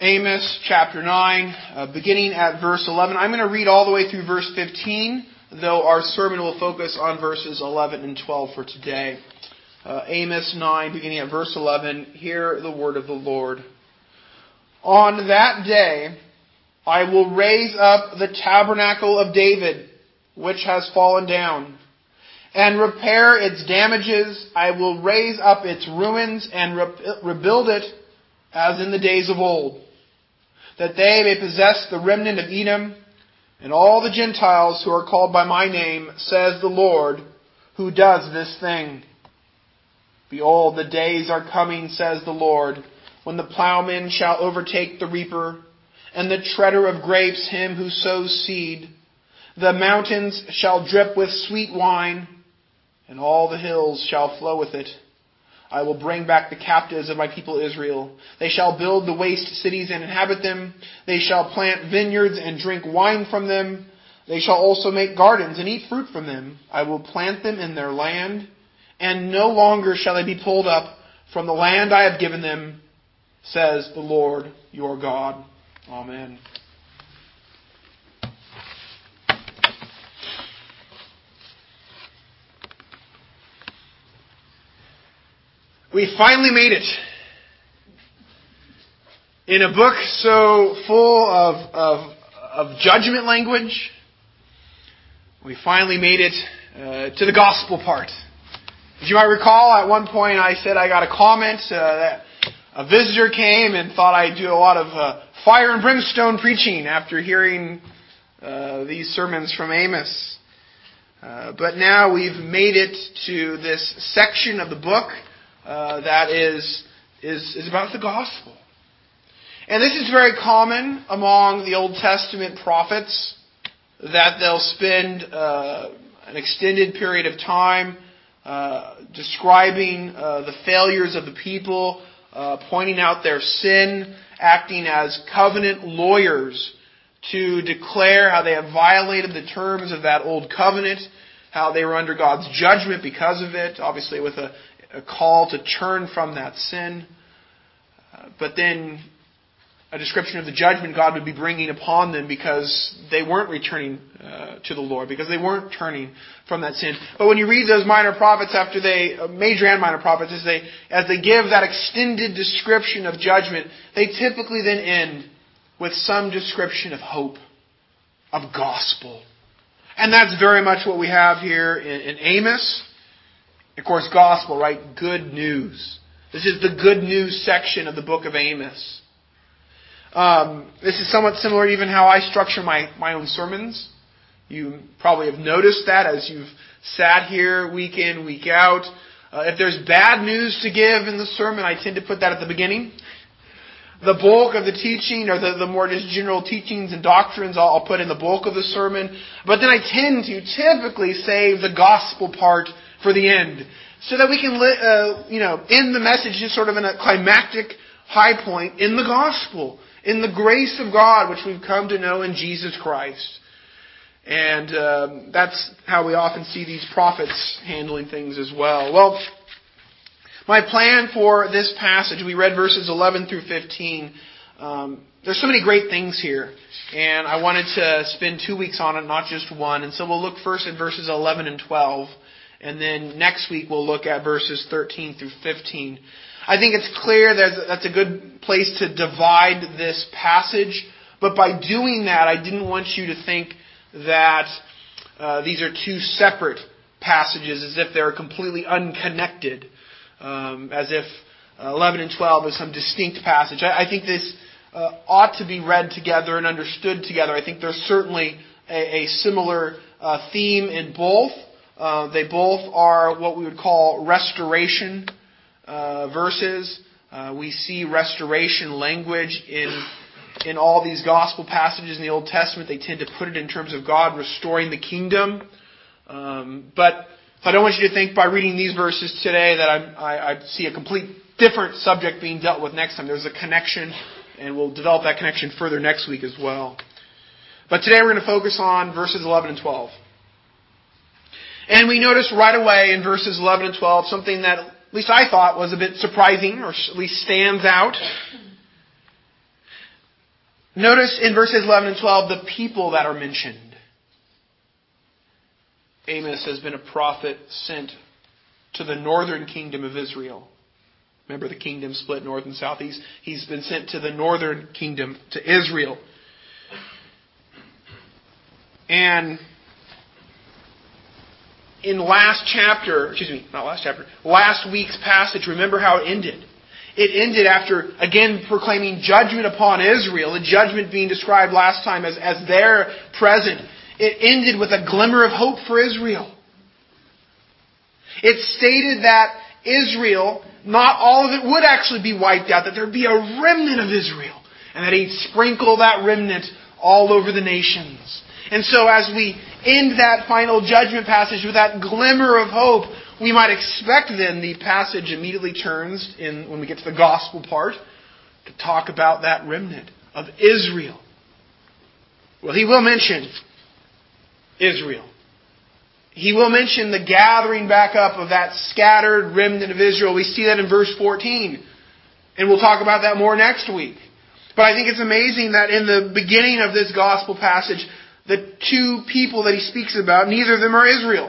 Amos chapter 9, beginning at verse 11. I'm going to read all the way through verse 15, though our sermon will focus on verses 11 and 12 for today. Amos 9, beginning at verse 11, hear the word of the Lord. On that day I will raise up the tabernacle of David, which has fallen down, and repair its damages. I will raise up its ruins and rebuild it as in the days of old, that they may possess the remnant of Edom and all the Gentiles who are called by my name, says the Lord, who does this thing. Behold, the days are coming, says the Lord, when the plowman shall overtake the reaper, and the treader of grapes him who sows seed. The mountains shall drip with sweet wine, and all the hills shall flow with it. I will bring back the captives of my people Israel. They shall build the waste cities and inhabit them. They shall plant vineyards and drink wine from them. They shall also make gardens and eat fruit from them. I will plant them in their land, and no longer shall they be pulled up from the land I have given them, says the Lord your God. Amen. We finally made it. In a book so full of judgment language, we finally made it to the gospel part. As you might recall, at one point I said I got a comment that a visitor came and thought I'd do a lot of fire and brimstone preaching after hearing these sermons from Amos. But now we've made it to this section of the book that is about the gospel. And this is very common among the Old Testament prophets, that they'll spend an extended period of time describing the failures of the people, pointing out their sin, acting as covenant lawyers to declare how they have violated the terms of that old covenant, how they were under God's judgment because of it, obviously with a call to turn from that sin. But then a description of the judgment God would be bringing upon them because they weren't returning to the Lord, because they weren't turning from that sin. But when you read those minor prophets, major and minor prophets, as they give that extended description of judgment, they typically then end with some description of hope, of gospel. And that's very much what we have here in Amos. Of course, gospel, right? Good news. This is the good news section of the book of Amos. This is somewhat similar to even how I structure my own sermons. You probably have noticed that as you've sat here week in, week out. If there's bad news to give in the sermon, I tend to put that at the beginning. The bulk of the teaching, or the more just general teachings and doctrines, I'll put in the bulk of the sermon. But then I tend to typically save the gospel part for the end, so that we can end the message just sort of in a climactic high point in the gospel, in the grace of God, which we've come to know in Jesus Christ. And that's how we often see these prophets handling things as well. Well, my plan for this passage, we read verses 11 through 15. There's so many great things here, and I wanted to spend 2 weeks on it, not just one. And so we'll look first at verses 11 and 12. And then next week we'll look at verses 13 through 15. I think it's clear that's a good place to divide this passage. But by doing that, I didn't want you to think that these are two separate passages, as if they're completely unconnected, as if 11 and 12 is some distinct passage. I think this ought to be read together and understood together. I think there's certainly a similar theme in both. They both are what we would call restoration verses. We see restoration language in all these gospel passages in the Old Testament. They tend to put it in terms of God restoring the kingdom. But I don't want you to think by reading these verses today that I see a complete different subject being dealt with next time. There's a connection, and we'll develop that connection further next week as well. But today we're going to focus on verses 11 and 12. And we notice right away in verses 11 and 12 something that at least I thought was a bit surprising, or at least stands out. Notice in verses 11 and 12 the people that are mentioned. Amos has been a prophet sent to the northern kingdom of Israel. Remember, the kingdom split north and south. He's been sent to the northern kingdom, to Israel. And in last week's passage, remember how it ended. It ended after, again, proclaiming judgment upon Israel, the judgment being described last time as their present. It ended with a glimmer of hope for Israel. It stated that Israel, not all of it would actually be wiped out, that there would be a remnant of Israel, and that He'd sprinkle that remnant all over the nations. And so as we end that final judgment passage with that glimmer of hope, we might expect then the passage immediately turns, when we get to the gospel part, to talk about that remnant of Israel. Well, he will mention Israel. He will mention the gathering back up of that scattered remnant of Israel. We see that in verse 14. And we'll talk about that more next week. But I think it's amazing that in the beginning of this gospel passage, the two people that he speaks about, neither of them are Israel.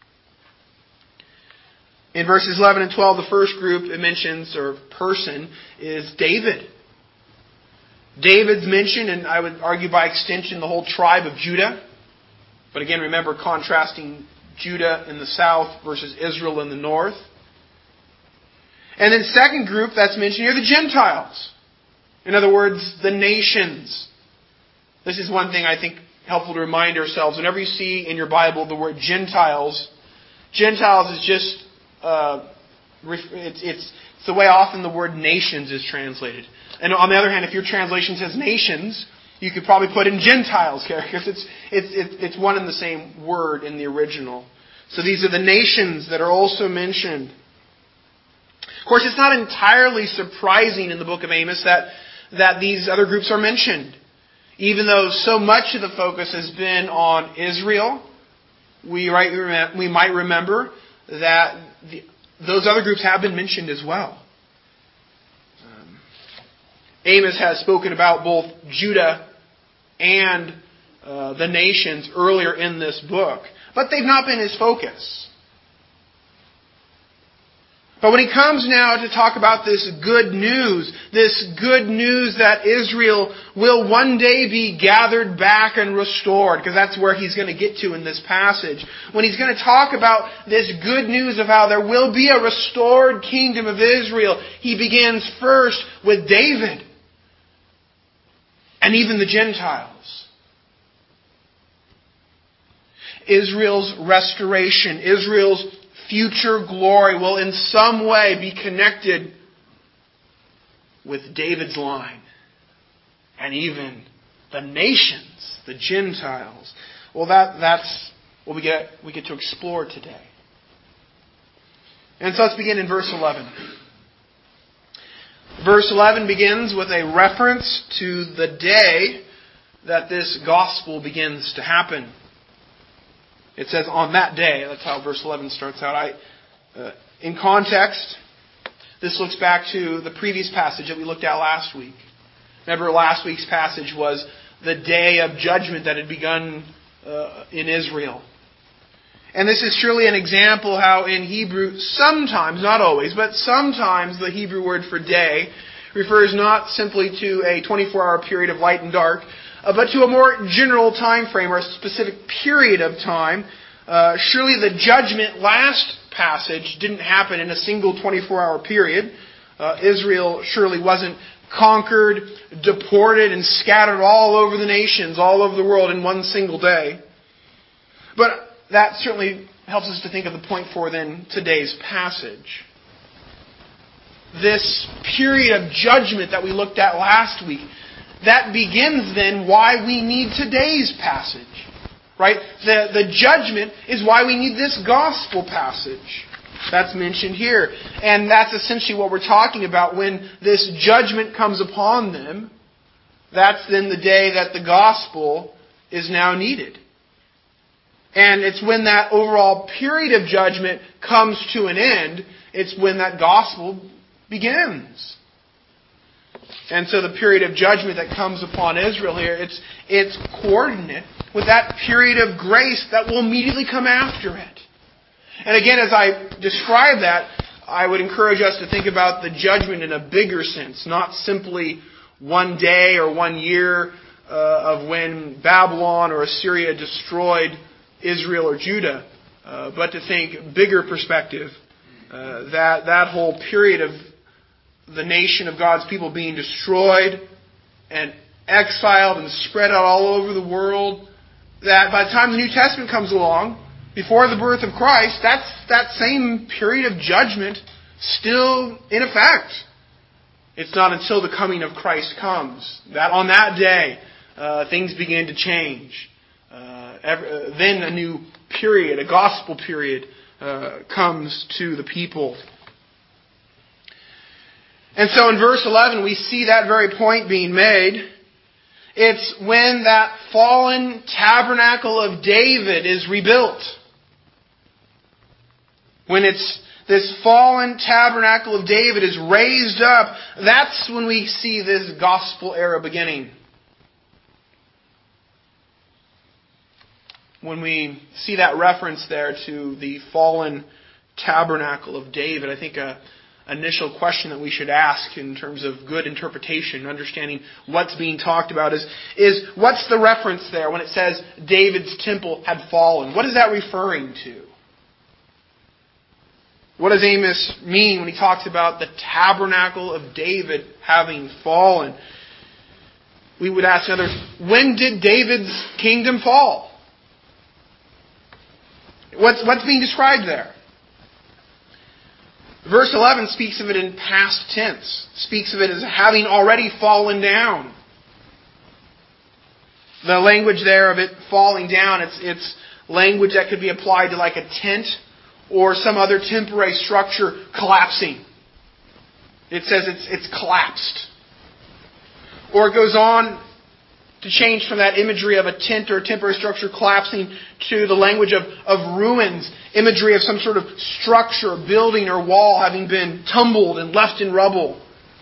In verses 11 and 12, the first group it mentions, or person, is David. David's mentioned, and I would argue by extension, the whole tribe of Judah. But again, remember contrasting Judah in the south versus Israel in the north. And then second group that's mentioned here, the Gentiles. In other words, the nations. This is one thing I think helpful to remind ourselves. Whenever you see in your Bible the word Gentiles, Gentiles is just, it's the way often the word nations is translated. And on the other hand, if your translation says nations, you could probably put in Gentiles here, because it's one and the same word in the original. So these are the nations that are also mentioned. Of course, it's not entirely surprising in the book of Amos that these other groups are mentioned. Even though so much of the focus has been on Israel, we might remember that those other groups have been mentioned as well. Amos has spoken about both Judah and the nations earlier in this book, but they've not been his focus. But when he comes now to talk about this good news that Israel will one day be gathered back and restored, because that's where he's going to get to in this passage. When he's going to talk about this good news of how there will be a restored kingdom of Israel, he begins first with David and even the Gentiles. Israel's restoration, Israel's future glory will in some way be connected with David's line. And even the nations, the Gentiles. Well, that's what we get to explore today. And so let's begin in verse 11. Verse 11 begins with a reference to the day that this gospel begins to happen. It says, on that day. That's how verse 11 starts out. In context, this looks back to the previous passage that we looked at last week. Remember, last week's passage was the day of judgment that had begun in Israel. And this is surely an example how in Hebrew, sometimes, not always, but sometimes the Hebrew word for day refers not simply to a 24-hour period of light and dark, but to a more general time frame or a specific period of time. Surely the judgment last passage didn't happen in a single 24-hour period. Israel surely wasn't conquered, deported, and scattered all over the nations, all over the world in one single day. But that certainly helps us to think of the point for then today's passage. This period of judgment that we looked at last week, that begins then why we need today's passage. Right? The judgment is why we need this gospel passage. That's mentioned here. And that's essentially what we're talking about. When this judgment comes upon them, that's then the day that the gospel is now needed. And it's when that overall period of judgment comes to an end, it's when that gospel begins. And so the period of judgment that comes upon Israel here, it's coordinate with that period of grace that will immediately come after it. And again, as I describe that, I would encourage us to think about the judgment in a bigger sense, not simply one day or 1 year of when Babylon or Assyria destroyed Israel or Judah, but to think bigger perspective, that whole period of the nation of God's people being destroyed and exiled and spread out all over the world, that by the time the New Testament comes along, before the birth of Christ, that's that same period of judgment still in effect. It's not until the coming of Christ comes that on that day things begin to change. Then a new period, a gospel period, comes to the people. And so in verse 11 we see that very point being made. It's when that fallen tabernacle of David is rebuilt. When this fallen tabernacle of David is raised up, that's when we see this gospel era beginning. When we see that reference there to the fallen tabernacle of David, I think an initial question that we should ask in terms of good interpretation, understanding what's being talked about is what's the reference there when it says David's temple had fallen? What is that referring to? What does Amos mean when he talks about the tabernacle of David having fallen? We would ask others, when did David's kingdom fall? What's being described there? Verse 11 speaks of it in past tense. Speaks of it as having already fallen down. The language there of it falling down, it's language that could be applied to like a tent or some other temporary structure collapsing. It says it's collapsed. Or it goes on to change from that imagery of a tent or a temporary structure collapsing to the language of ruins, imagery of some sort of structure, building or wall having been tumbled and left in rubble.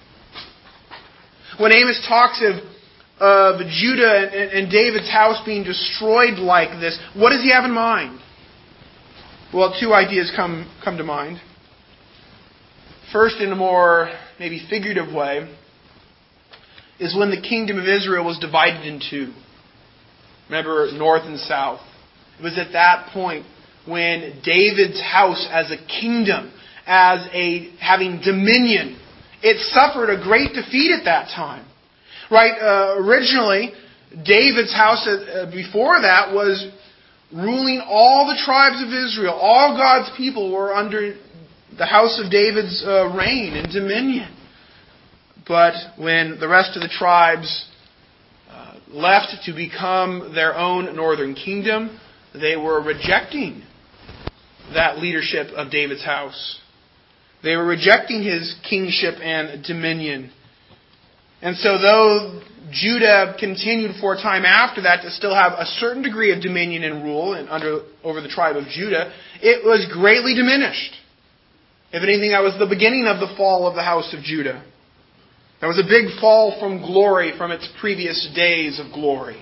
When Amos talks of Judah and David's house being destroyed like this, what does he have in mind? Well, two ideas come to mind. First, in a more maybe figurative way, is when the kingdom of Israel was divided in two. Remember, north and south. It was at that point when David's house as a kingdom, having dominion, it suffered a great defeat at that time. Right? Originally, David's house before that was ruling all the tribes of Israel. All God's people were under the house of David's reign and dominion. But when the rest of the tribes left to become their own northern kingdom, they were rejecting that leadership of David's house. They were rejecting his kingship and dominion. And so though Judah continued for a time after that to still have a certain degree of dominion and rule over the tribe of Judah, it was greatly diminished. If anything, that was the beginning of the fall of the house of Judah. That was a big fall from glory from its previous days of glory.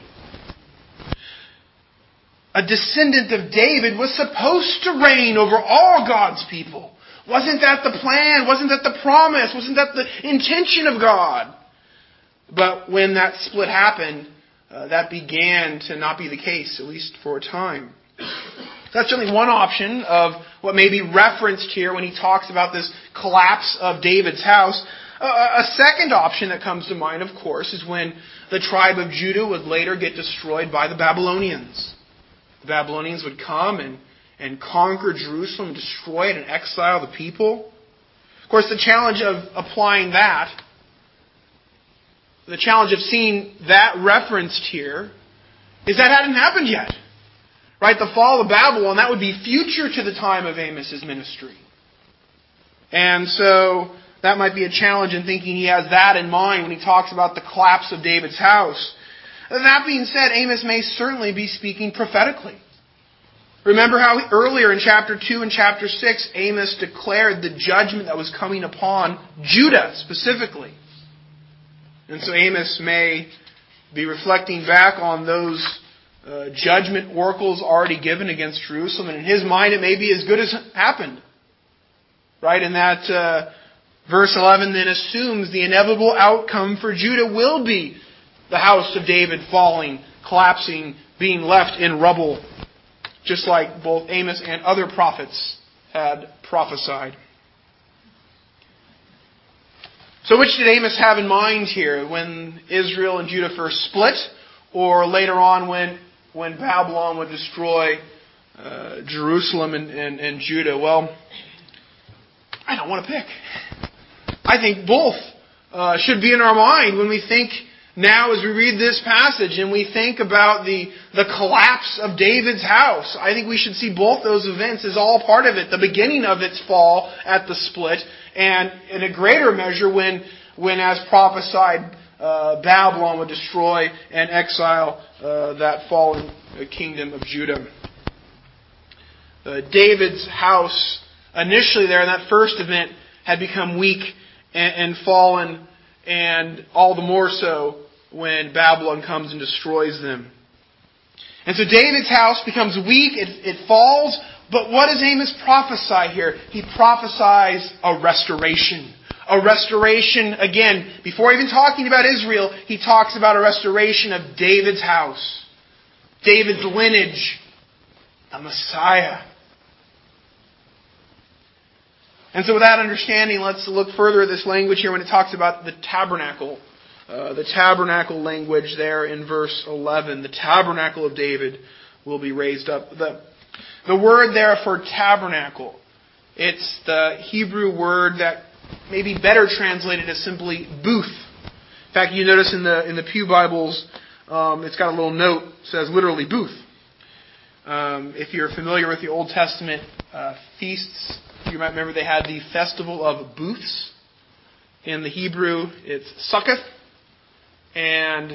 A descendant of David was supposed to reign over all God's people. Wasn't that the plan? Wasn't that the promise? Wasn't that the intention of God? But when that split happened, that began to not be the case, at least for a time. That's certainly one option of what may be referenced here when he talks about this collapse of David's house. A second option that comes to mind, of course, is when the tribe of Judah would later get destroyed by the Babylonians. The Babylonians would come and conquer Jerusalem, destroy it, and exile the people. Of course, the challenge of applying that, the challenge of seeing that referenced here, is that hadn't happened yet. Right? The fall of Babylon, that would be future to the time of Amos' ministry. And so that might be a challenge in thinking he has that in mind when he talks about the collapse of David's house. That being said, Amos may certainly be speaking prophetically. Remember how earlier in chapter 2 and chapter 6, Amos declared the judgment that was coming upon Judah specifically. And so Amos may be reflecting back on those judgment oracles already given against Jerusalem. And in his mind, it may be as good as happened. Right? And that verse 11 then assumes the inevitable outcome for Judah will be the house of David falling, collapsing, being left in rubble, just like both Amos and other prophets had prophesied. So which did Amos have in mind here? When Israel and Judah first split, or later on when Babylon would destroy Jerusalem and Judah? Well, I don't want to pick. I think both should be in our mind when we think now as we read this passage and we think about the collapse of David's house. I think we should see both those events as all part of it. The beginning of its fall at the split, and in a greater measure when as prophesied, Babylon would destroy and exile that fallen kingdom of Judah. David's house, initially there in that first event, had become weak and fallen, and all the more so when Babylon comes and destroys them. And so David's house becomes weak, it falls, but what does Amos prophesy here? He prophesies a restoration. A restoration, again, before even talking about Israel, he talks about a restoration of David's house. David's lineage, the Messiah. And so with that understanding, let's look further at this language here when it talks about the tabernacle. The tabernacle language there in verse 11. The tabernacle of David will be raised up. The word there for tabernacle, it's the Hebrew word that may be better translated as simply booth. In fact, you notice in the Pew Bibles, it's got a little note that says literally booth. If you're familiar with the Old Testament feasts, you might remember they had the Festival of Booths. In the Hebrew, it's Succoth. And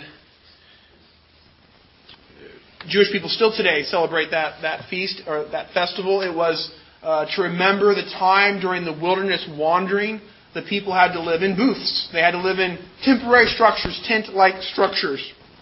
Jewish people still today celebrate that feast or that festival. It was to remember the time during the wilderness wandering. The people had to live in booths. They had to live in temporary structures, tent-like structures.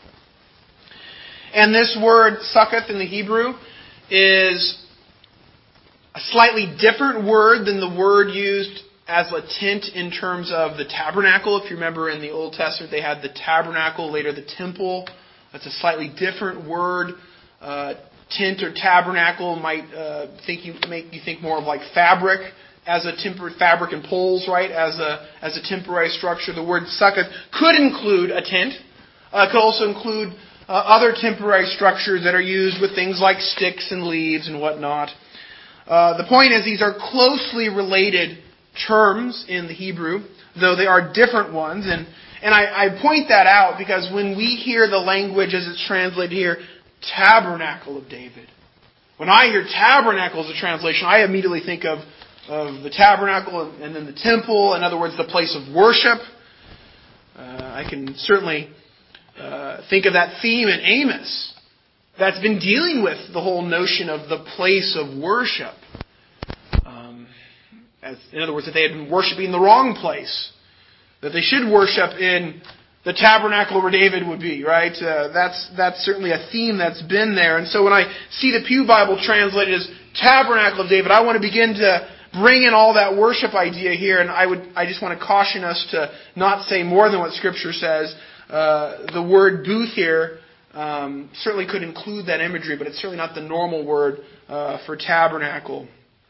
And this word, Succoth in the Hebrew, is a slightly different word than the word used as a tent in terms of the tabernacle. If you remember in the Old Testament, they had the tabernacle, later the temple. That's a slightly different word. Tent or tabernacle might make you think more of like fabric as a temporary fabric and poles, right? As a temporary structure. The word succoth could include a tent. Could also include other temporary structures that are used with things like sticks and leaves and whatnot. The point is, these are closely related terms in the Hebrew, though they are different ones. And I point that out because when we hear the language as it's translated here, tabernacle of David. When I hear tabernacle as a translation, I immediately think of the tabernacle and then the temple. In other words, the place of worship. I can certainly think of that theme in Amos that's been dealing with the whole notion of the place of worship. In other words, that they had been worshiping the wrong place. That they should worship in the tabernacle where David would be, right? That's certainly a theme that's been there. And so when I see the Pew Bible translated as tabernacle of David, I want to begin to bring in all that worship idea here. And I just want to caution us to not say more than what Scripture says. The word booth here certainly could include that imagery, but it's certainly not the normal word for tabernacle.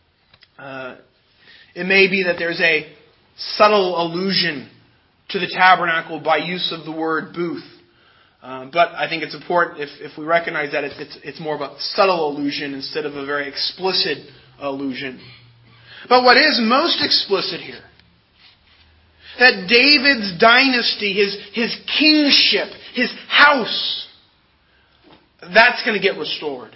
It may be that there's a subtle allusion to the tabernacle by use of the word booth. But I think it's important if we recognize that it's more of a subtle allusion instead of a very explicit allusion. But what is most explicit here, that David's dynasty, his kingship, his house, that's going to get restored.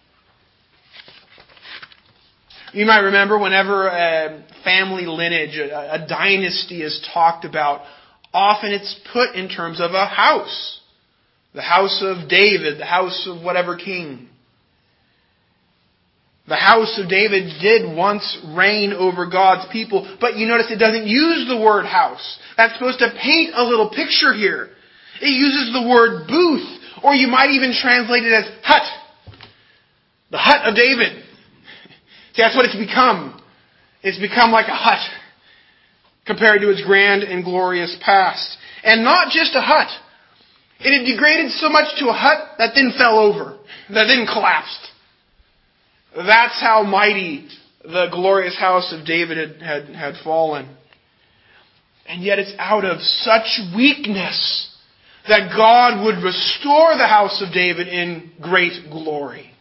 You might remember whenever a family lineage, a dynasty is talked about, often it's put in terms of a house. The house of David, the house of whatever king. The house of David did once reign over God's people, but you notice it doesn't use the word house. That's supposed to paint a little picture here. It uses the word booth, or you might even translate it as hut. The hut of David. See, that's what it's become. It's become like a hut compared to its grand and glorious past. And not just a hut. It had degraded so much to a hut that then fell over, that then collapsed. That's how mighty the glorious house of David had fallen. And yet it's out of such weakness that God would restore the house of David in great glory.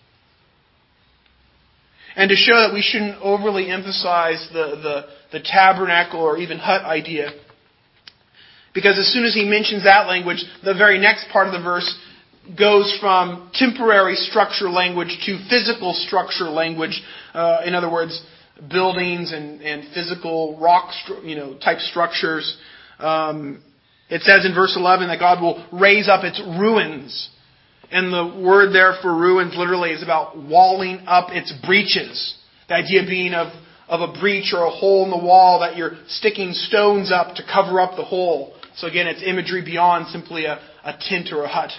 And to show that we shouldn't overly emphasize the tabernacle or even hut idea, because as soon as he mentions that language, the very next part of the verse goes from temporary structure language to physical structure language. In other words, buildings and physical rock type structures. It says in verse 11 that God will raise up its ruins. And the word there for ruins literally is about walling up its breaches. The idea being of a breach or a hole in the wall that you're sticking stones up to cover up the hole. So again, it's imagery beyond simply a tent or a hut.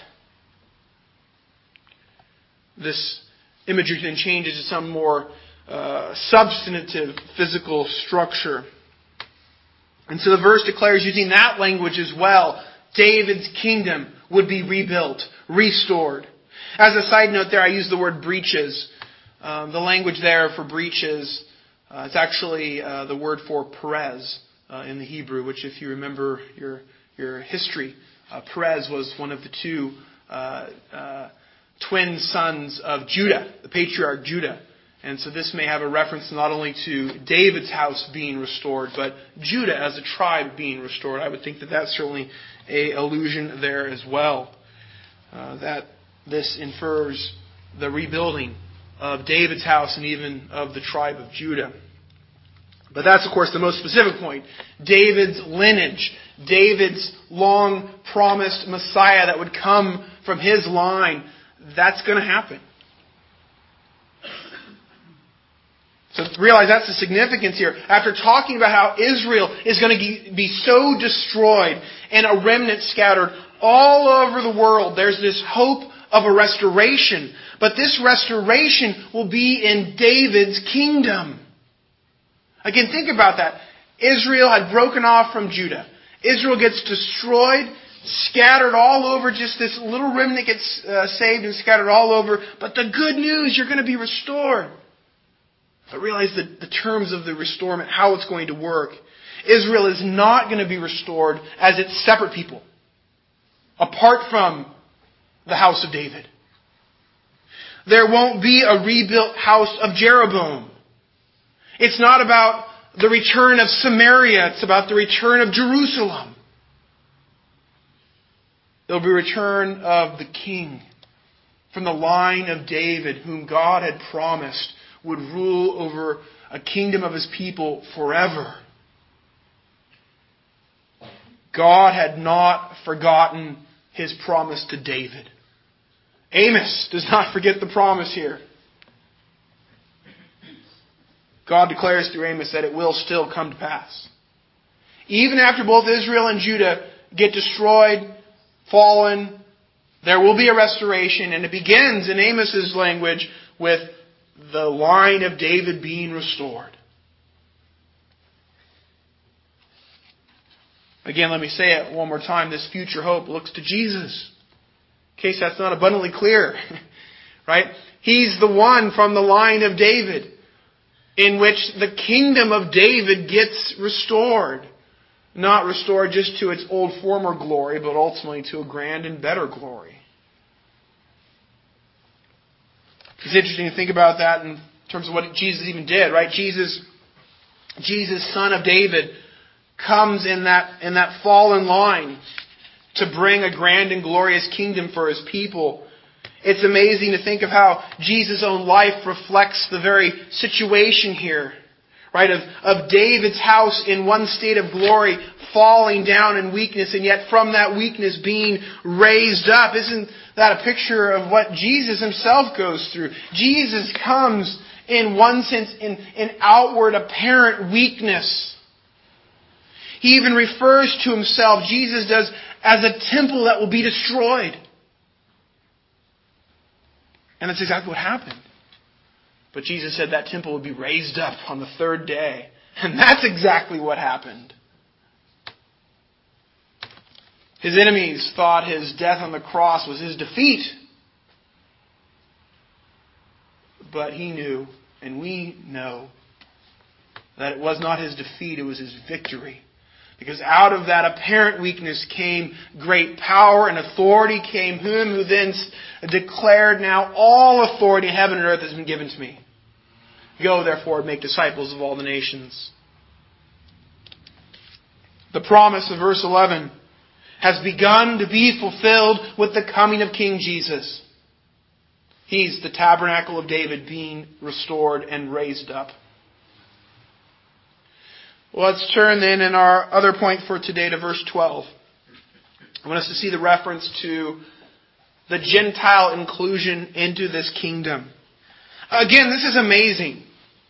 This imagery then changes to some more substantive physical structure. And so the verse declares, using that language as well, David's kingdom would be rebuilt, restored. As a side note there, I use the word breaches. The language there for breaches, it's actually the word for Perez in the Hebrew, which if you remember your history, Perez was one of the two twin sons of Judah, the patriarch Judah. And so this may have a reference not only to David's house being restored, but Judah as a tribe being restored. I would think that that's certainly an allusion there as well. That this infers the rebuilding of David's house and even of the tribe of Judah. But that's, of course, the most specific point. David's lineage, David's long-promised Messiah that would come from his line, that's going to happen. So realize that's the significance here. After talking about how Israel is going to be so destroyed and a remnant scattered all over the world, there's this hope of a restoration. But this restoration will be in David's kingdom. Again, think about that. Israel had broken off from Judah. Israel gets destroyed, scattered all over. Just this little remnant gets saved and scattered all over. But the good news, you're going to be restored. But realize the terms of the restorement, how it's going to work. Israel is not going to be restored as its separate people, apart from the house of David. There won't be a rebuilt house of Jeroboam. It's not about the return of Samaria. It's about the return of Jerusalem. There will be a return of the king from the line of David, whom God had promised would rule over a kingdom of his people forever. God had not forgotten his promise to David. Amos does not forget the promise here. God declares through Amos that it will still come to pass. Even after both Israel and Judah get destroyed, fallen, there will be a restoration, and it begins in Amos's language with the line of David being restored. Again, let me say it one more time. This future hope looks to Jesus. In case that's not abundantly clear. Right? He's the one from the line of David in which the kingdom of David gets restored. Not restored just to its old former glory, but ultimately to a grand and better glory. It's interesting to think about that in terms of what Jesus even did, right? Jesus, son of David, comes in that fallen line to bring a grand and glorious kingdom for his people. It's amazing to think of how Jesus' own life reflects the very situation here, right? Of David's house in one state of glory falling down in weakness, and yet from that weakness being raised up. Isn't that a picture of what Jesus himself goes through? Jesus comes in one sense, in outward apparent weakness. He even refers to himself, Jesus does, as a temple that will be destroyed. And that's exactly what happened. But Jesus said that temple would be raised up on the third day. And that's exactly what happened. His enemies thought his death on the cross was his defeat. But he knew, and we know, that it was not his defeat, it was his victory. Because out of that apparent weakness came great power and authority, came him who then declared, now all authority in heaven and earth has been given to me. Go therefore and make disciples of all the nations. The promise of verse 11 has begun to be fulfilled with the coming of King Jesus. He's the tabernacle of David being restored and raised up. Well, let's turn then in our other point for today to verse 12. I want us to see the reference to the Gentile inclusion into this kingdom. Again, this is amazing.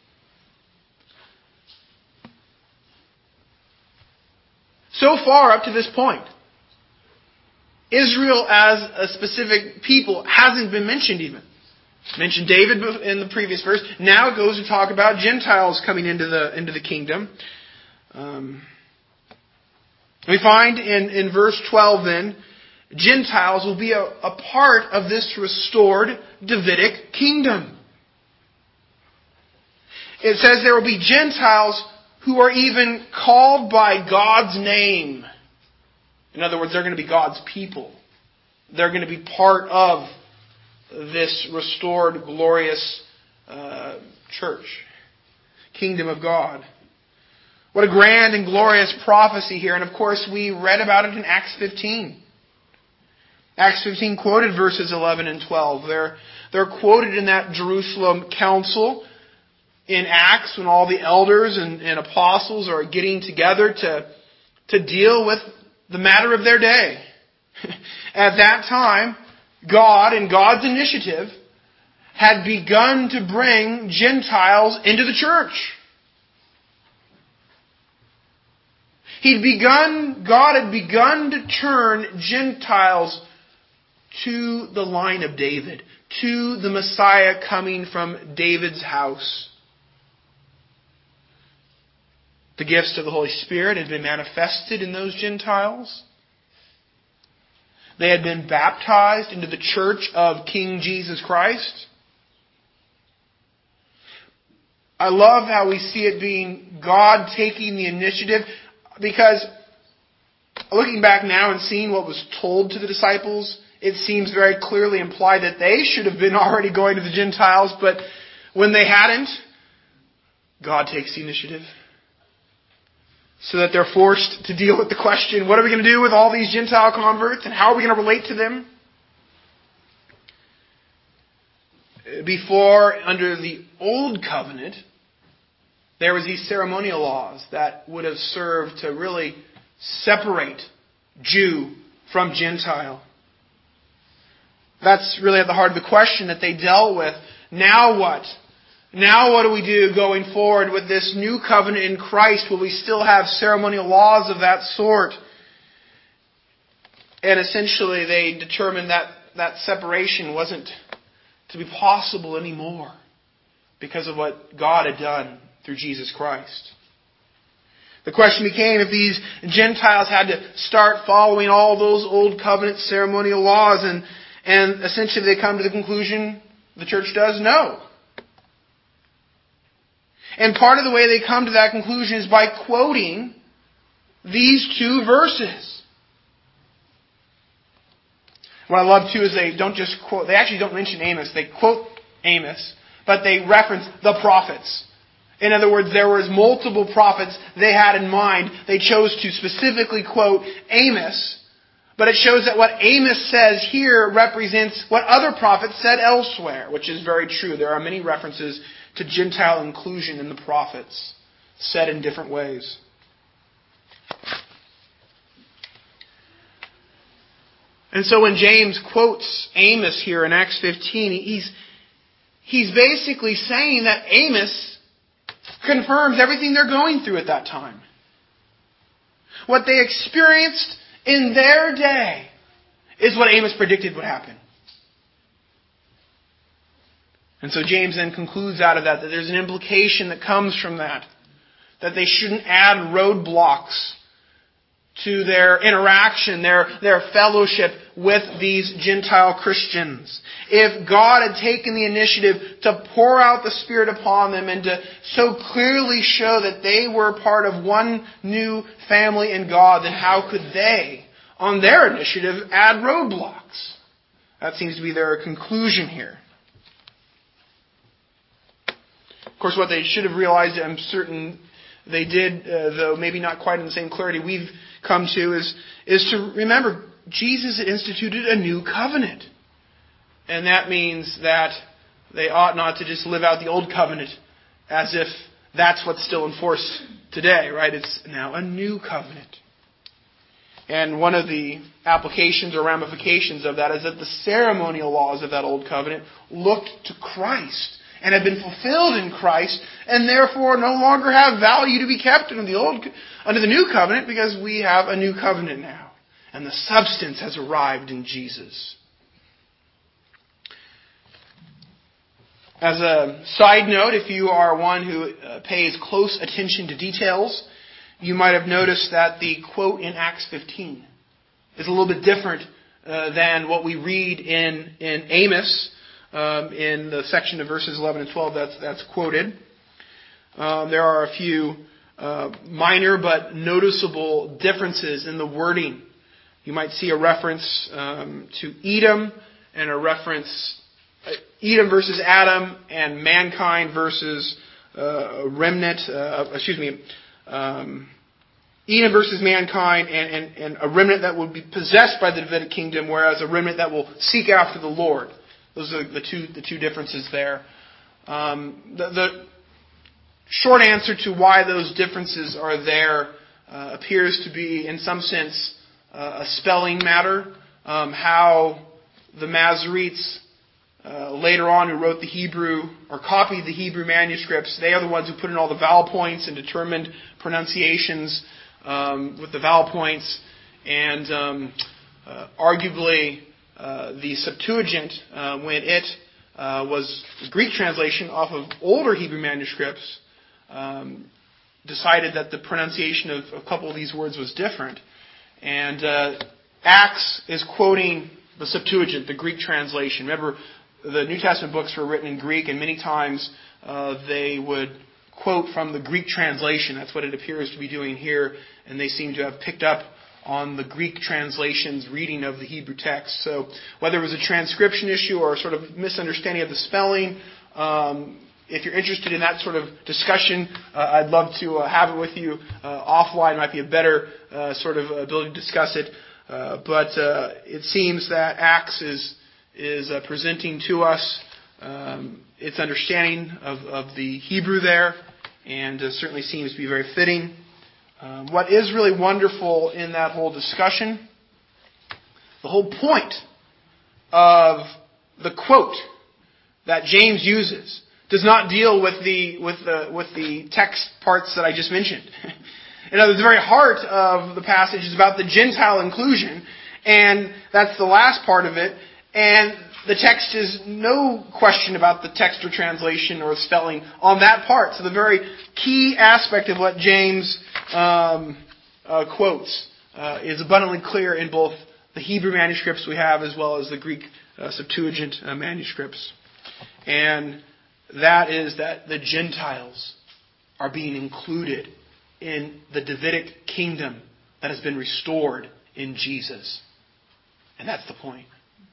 So far up to this point, Israel as a specific people hasn't been mentioned even. Mentioned David in the previous verse. Now it goes to talk about Gentiles coming into the kingdom. We find in verse 12 then, Gentiles will be a part of this restored Davidic kingdom. It says there will be Gentiles who are even called by God's name. In other words, they're going to be God's people. They're going to be part of this restored, glorious church, kingdom of God. What a grand and glorious prophecy here. And of course, we read about it in Acts 15. Acts 15 quoted verses 11 and 12. They're quoted in that Jerusalem council in Acts when all the elders and apostles are getting together to deal with the matter of their day. At that time, God, in God's initiative, had begun to bring Gentiles into the church. God had begun to turn Gentiles to the line of David, to the Messiah coming from David's house. The gifts of the Holy Spirit had been manifested in those Gentiles. They had been baptized into the church of King Jesus Christ. I love how we see it being God taking the initiative, because looking back now and seeing what was told to the disciples, it seems very clearly implied that they should have been already going to the Gentiles, but when they hadn't, God takes the initiative. So that they're forced to deal with the question, what are we going to do with all these Gentile converts and how are we going to relate to them? Before, under the Old Covenant, there was these ceremonial laws that would have served to really separate Jew from Gentile. That's really at the heart of the question that they dealt with. Now what? Now what do we do going forward with this new covenant in Christ? Will we still have ceremonial laws of that sort? And essentially they determined that separation wasn't to be possible anymore because of what God had done through Jesus Christ. The question became if these Gentiles had to start following all those old covenant ceremonial laws, and essentially they come to the conclusion, the church does, no. And part of the way they come to that conclusion is by quoting these two verses. What I love too is they don't just quote, they actually don't mention Amos. They quote Amos, but they reference the prophets. In other words, there was multiple prophets they had in mind. They chose to specifically quote Amos, but it shows that what Amos says here represents what other prophets said elsewhere, which is very true. There are many references to Gentile inclusion in the prophets, said in different ways. And so when James quotes Amos here in Acts 15, he's basically saying that Amos confirms everything they're going through at that time. What they experienced in their day is what Amos predicted would happen. And so James then concludes out of that there's an implication that comes from that they shouldn't add roadblocks to their interaction, their fellowship with these Gentile Christians. If God had taken the initiative to pour out the Spirit upon them and to so clearly show that they were part of one new family in God, then how could they, on their initiative, add roadblocks? That seems to be their conclusion here. Of course, what they should have realized, I'm certain they did, though maybe not quite in the same clarity we've come to, is to remember Jesus instituted a new covenant. And that means that they ought not to just live out the old covenant as if that's what's still in force today, right? It's now a new covenant. And one of the applications or ramifications of that is that the ceremonial laws of that old covenant looked to Christ and have been fulfilled in Christ, and therefore no longer have value to be kept under the new covenant, because we have a new covenant now. And the substance has arrived in Jesus. As a side note, if you are one who pays close attention to details, you might have noticed that the quote in Acts 15 is a little bit different than what we read in Amos. In the section of verses 11 and 12 that's quoted. There are a few minor but noticeable differences in the wording. You might see a reference to Edom and a reference Edom versus Adam and mankind versus remnant. Edom versus mankind and a remnant that would be possessed by the Davidic kingdom, whereas a remnant that will seek after the Lord. Those are the two differences there. The short answer to why those differences are there appears to be, in some sense, a spelling matter. How the Masoretes later on, who wrote the Hebrew or copied the Hebrew manuscripts, they are the ones who put in all the vowel points and determined pronunciations with the vowel points. And arguably, the Septuagint, when it was a Greek translation off of older Hebrew manuscripts, decided that the pronunciation of a couple of these words was different. And Acts is quoting the Septuagint, the Greek translation. Remember, the New Testament books were written in Greek, and many times they would quote from the Greek translation. That's what it appears to be doing here, and they seem to have picked up on the Greek translation's reading of the Hebrew text. So whether it was a transcription issue or a sort of misunderstanding of the spelling, if you're interested in that sort of discussion, I'd love to have it with you offline. It might be a better sort of ability to discuss it. But it seems that Acts is presenting to us its understanding of the Hebrew there, and certainly seems to be very fitting. What is really wonderful in that whole discussion, the whole point of the quote that James uses does not deal with the text parts that I just mentioned. In other words, the very heart of the passage is about the Gentile inclusion, and that's the last part of it. And the text is no question about the text or translation or spelling on that part. So the very key aspect of what James quotes is abundantly clear in both the Hebrew manuscripts we have as well as the Greek Septuagint manuscripts. And that is that the Gentiles are being included in the Davidic kingdom that has been restored in Jesus. And that's the point.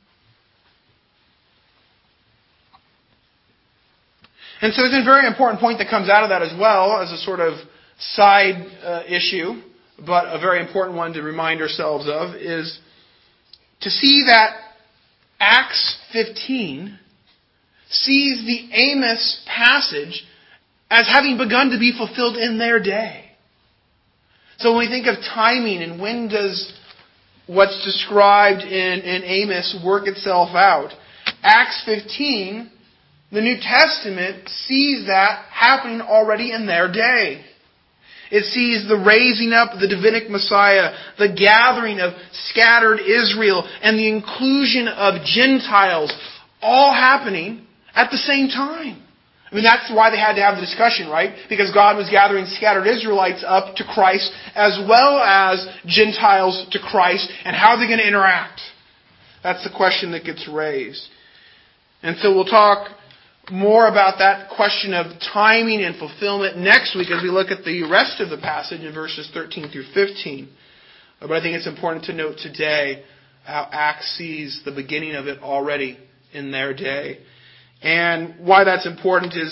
And so there's a very important point that comes out of that as well, as a sort of side issue, but a very important one to remind ourselves of, is to see that Acts 15 sees the Amos passage as having begun to be fulfilled in their day. So when we think of timing and when does what's described in Amos work itself out, Acts 15 The New Testament sees that happening already in their day. It sees the raising up of the Davidic Messiah, the gathering of scattered Israel, and the inclusion of Gentiles all happening at the same time. I mean, that's why they had to have the discussion, right? Because God was gathering scattered Israelites up to Christ as well as Gentiles to Christ. And how are they going to interact? That's the question that gets raised. And so we'll talk more about that question of timing and fulfillment next week as we look at the rest of the passage in verses 13 through 15. But I think it's important to note today how Acts sees the beginning of it already in their day. And why that's important is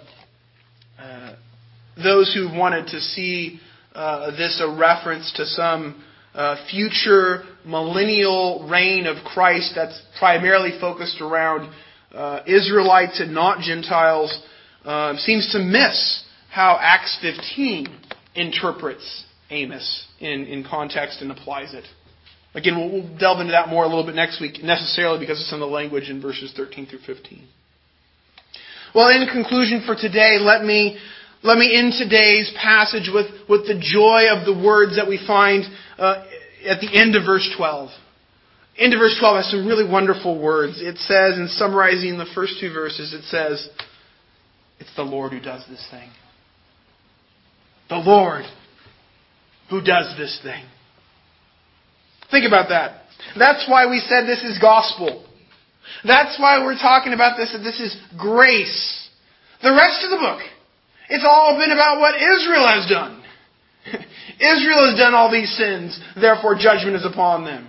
those who wanted to see this a reference to some future millennial reign of Christ that's primarily focused around Israelites and not Gentiles, seems to miss how Acts 15 interprets Amos in context and applies it. Again, we'll delve into that more a little bit next week, necessarily because of some of the language in verses 13 through 15. Well, in conclusion for today, let me end today's passage with the joy of the words that we find at the end of verse 12. End of verse 12 has some really wonderful words. It says, in summarizing the first two verses, it says, it's the Lord who does this thing. The Lord who does this thing. Think about that. That's why we said this is gospel. That's why we're talking about this, that this is grace. The rest of the book, it's all been about what Israel has done. Israel has done all these sins, therefore judgment is upon them.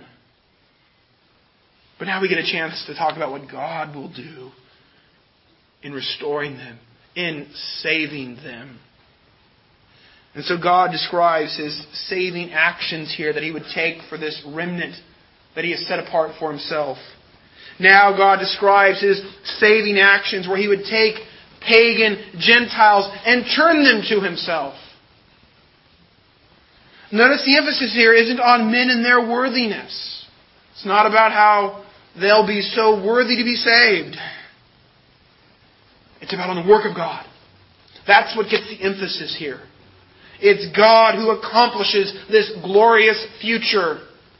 But now we get a chance to talk about what God will do in restoring them, in saving them. And so God describes His saving actions here that He would take for this remnant that He has set apart for Himself. Now God describes His saving actions where He would take pagan Gentiles and turn them to Himself. Notice the emphasis here isn't on men and their worthiness. It's not about how they'll be so worthy to be saved. It's about on the work of God. That's what gets the emphasis here. It's God who accomplishes this glorious future.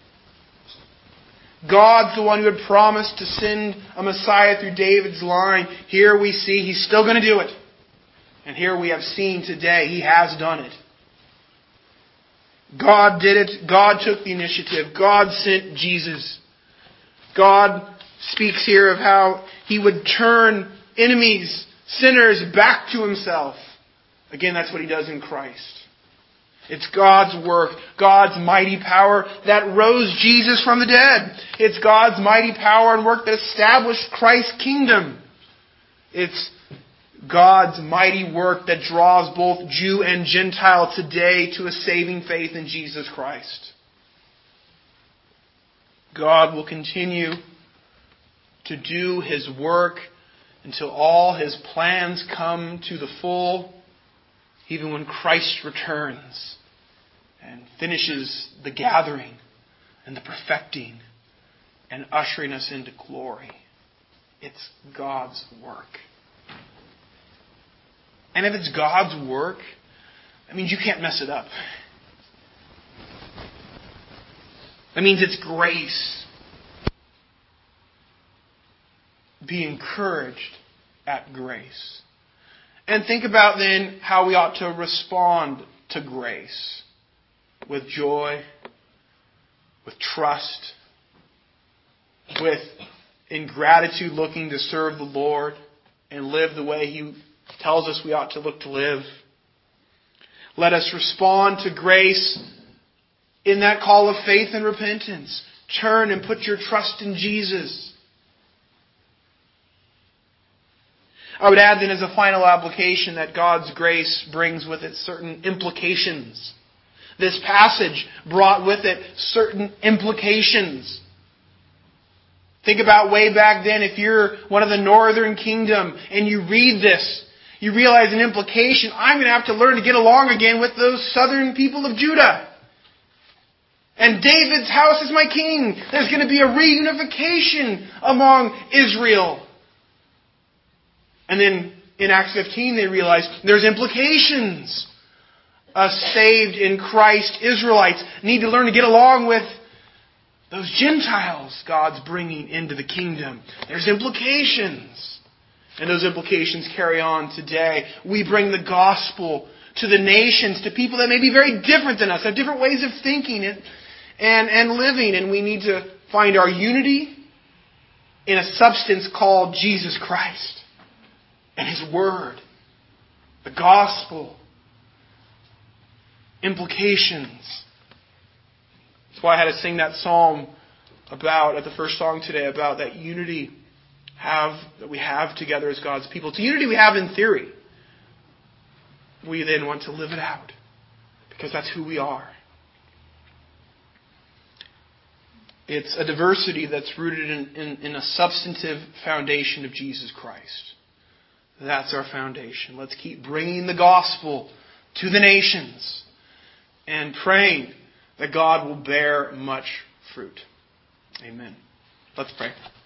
God's the one who had promised to send a Messiah through David's line. Here we see He's still going to do it. And here we have seen today He has done it. God did it. God took the initiative. God sent Jesus. God speaks here of how He would turn enemies, sinners, back to Himself. Again, that's what He does in Christ. It's God's work, God's mighty power that rose Jesus from the dead. It's God's mighty power and work that established Christ's kingdom. It's God's mighty work that draws both Jew and Gentile today to a saving faith in Jesus Christ. God will continue to do His work until all His plans come to the full, even when Christ returns and finishes the gathering and the perfecting and ushering us into glory. It's God's work. And if it's God's work, that means you can't mess it up. That means it's grace. Be encouraged at grace. And think about then how we ought to respond to grace. With joy, with trust, with ingratitude looking to serve the Lord and live the way He tells us we ought to look to live. Let us respond to grace in that call of faith and repentance. Turn and put your trust in Jesus. I would add then as a final application that God's grace brings with it certain implications. This passage brought with it certain implications. Think about way back then, if you're one of the northern kingdom and you read this, you realize an implication. I'm going to have to learn to get along again with those southern people of Judah. And David's house is my king. There's going to be a reunification among Israel. And then in Acts 15 they realize there's implications. Us saved in Christ Israelites need to learn to get along with those Gentiles God's bringing into the kingdom. There's implications. And those implications carry on today. We bring the gospel to the nations, to people that may be very different than us, have different ways of thinking and living. And we need to find our unity in a substance called Jesus Christ and His Word, the gospel, implications. That's why I had to sing that psalm at the first song today, about that unity that we have together as God's people. It's a unity we have in theory. We then want to live it out because that's who we are. It's a diversity that's rooted in a substantive foundation of Jesus Christ. That's our foundation. Let's keep bringing the gospel to the nations and praying that God will bear much fruit. Amen. Let's pray.